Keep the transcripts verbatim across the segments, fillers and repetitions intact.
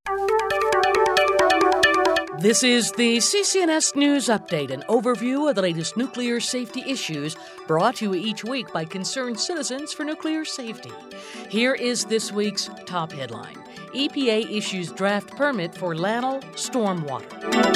This is the C C N S News Update, an overview of the latest nuclear safety issues brought to you each week by concerned citizens for nuclear safety. Here is this week's top headline. E P A issues draft permit for LANL stormwater.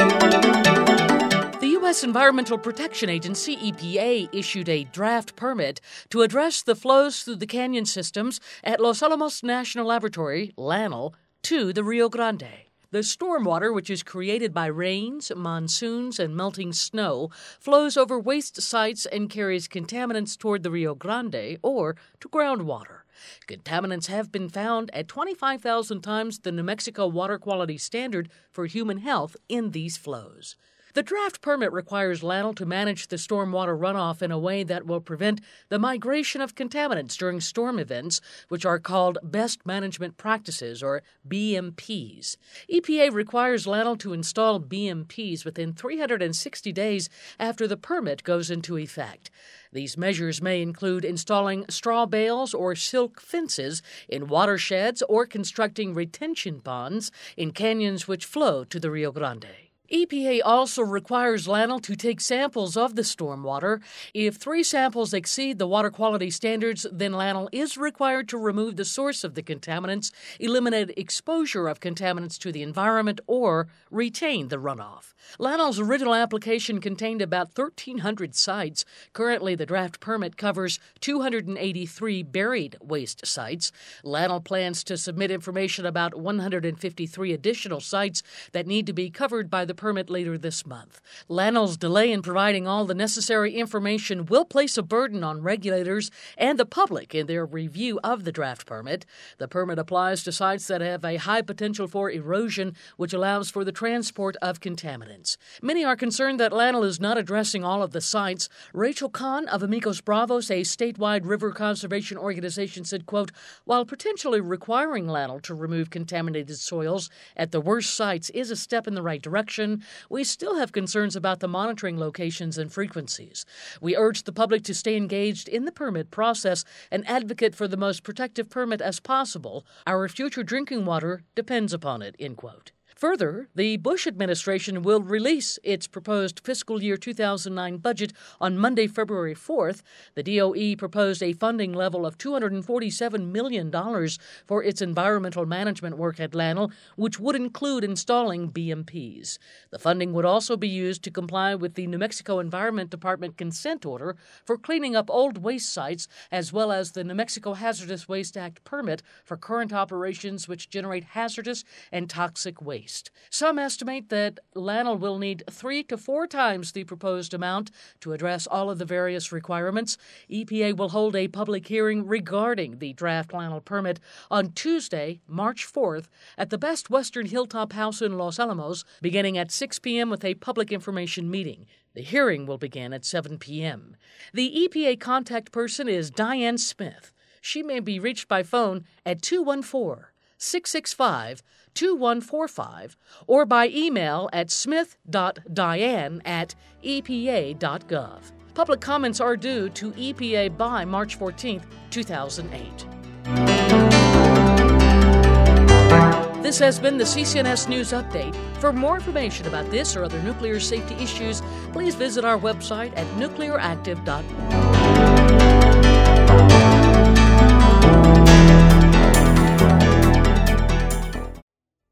The U S Environmental Protection Agency, E P A, issued a draft permit to address the flows through the canyon systems at Los Alamos National Laboratory, LANL, to the Rio Grande. The stormwater, which is created by rains, monsoons, and melting snow, flows over waste sites and carries contaminants toward the Rio Grande or to groundwater. Contaminants have been found at twenty-five thousand times the New Mexico water quality standard for human health in these flows. The draft permit requires LANL to manage the stormwater runoff in a way that will prevent the migration of contaminants during storm events, which are called Best Management Practices, or B M Ps. E P A requires LANL to install B M Ps within three hundred sixty days after the permit goes into effect. These measures may include installing straw bales or silk fences in watersheds or constructing retention ponds in canyons which flow to the Rio Grande. E P A also requires LANL to take samples of the stormwater. If three samples exceed the water quality standards, then LANL is required to remove the source of the contaminants, eliminate exposure of contaminants to the environment, or retain the runoff. LANL's original application contained about thirteen hundred sites. Currently, the draft permit covers two hundred eighty-three buried waste sites. LANL plans to submit information about one hundred fifty-three additional sites that need to be covered by the permit later this month. LANL's delay in providing all the necessary information will place a burden on regulators and the public in their review of the draft permit. The permit applies to sites that have a high potential for erosion, which allows for the transport of contaminants. Many are concerned that LANL is not addressing all of the sites. Rachel Kahn of Amigos Bravos, a statewide river conservation organization, said, quote, "While potentially requiring LANL to remove contaminated soils at the worst sites is a step in the right direction, we still have concerns about the monitoring locations and frequencies. We urge the public to stay engaged in the permit process and advocate for the most protective permit as possible. Our future drinking water depends upon it," end quote. Further, the Bush administration will release its proposed fiscal year two thousand nine budget on Monday, February fourth. The D O E proposed a funding level of two hundred forty-seven million dollars for its environmental management work at LANL, which would include installing B M Ps. The funding would also be used to comply with the New Mexico Environment Department consent order for cleaning up old waste sites, as well as the New Mexico Hazardous Waste Act permit for current operations which generate hazardous and toxic waste. Some estimate that LANL will need three to four times the proposed amount to address all of the various requirements. E P A will hold a public hearing regarding the draft LANL permit on Tuesday, March fourth, at the Best Western Hilltop House in Los Alamos, beginning at six p.m. with a public information meeting. The hearing will begin at seven p.m. The E P A contact person is Diane Smith. She may be reached by phone at two one four, six six five, two one four five or by email at smith dot diane at e p a dot gov. Public comments are due to E P A by March fourteenth, two thousand eight. This has been the C C N S News Update. For more information about this or other nuclear safety issues, please visit our website at nuclear active dot org.